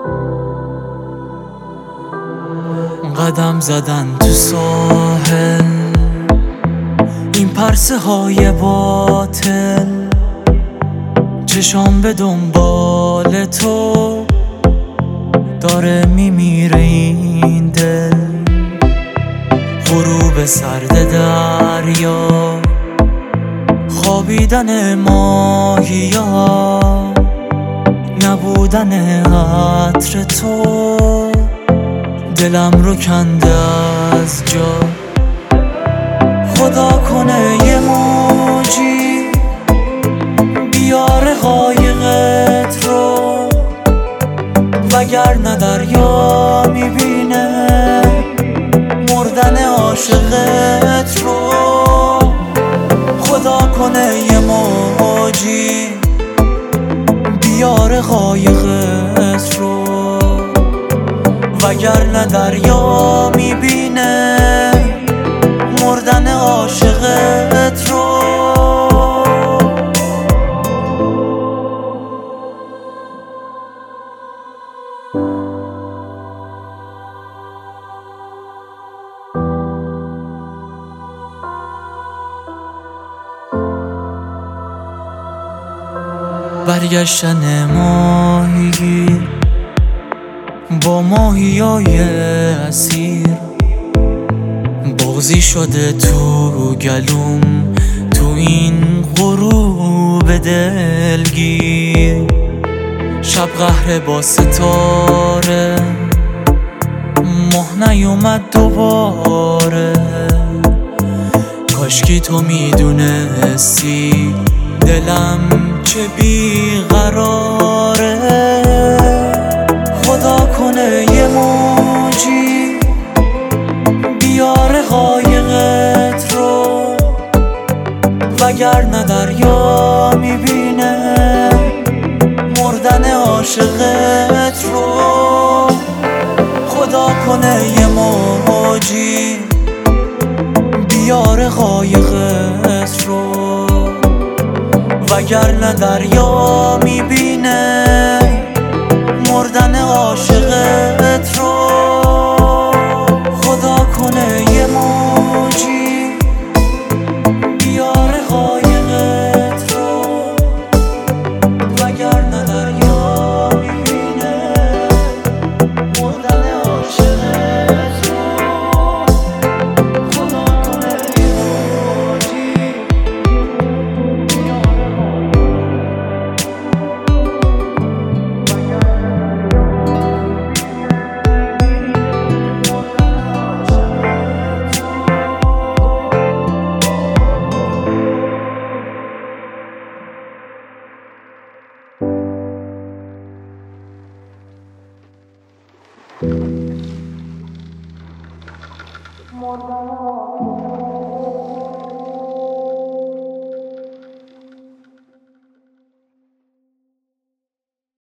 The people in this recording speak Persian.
قدم زدن تو ساحل، این پرسه های باطل، چشام به دنبال تو داره میمیره این دل. غروب سرد دریا، خوابیدن ماهیا، نبودن عطر تو دلم رو کنده از جا. خدا کنه یه موجی بیاره قایقت رو، وگرنه دریا میبینه مردن عاشقت رو. خدا کنه یه موجی بیاره قایقت رو، وگرنه دریا میبینه مردن عاشقت رو. برگشتن ماهیگیر با ماهیای اسیر، بغضی شده تو گلوم تو این غروب دلگیر. شب قهر با ستاره، ماه نیومد دوباره. کاشکی تو میدونستی دلم چه بیقراره. خدا کنه یه موجی بیاره قایقت رو، وگرنه دریا میبینه مردن عاشقت رو. خدا کنه یه موجی بیاره قایقت رو، وگرنه دریا میبینه مردن عاشقت رو. خدا کنه یه موجی بیاره قایقت رو، وگرنه دریا میبینه مردن عاشقت رو. خدا کنه یه موجی مردن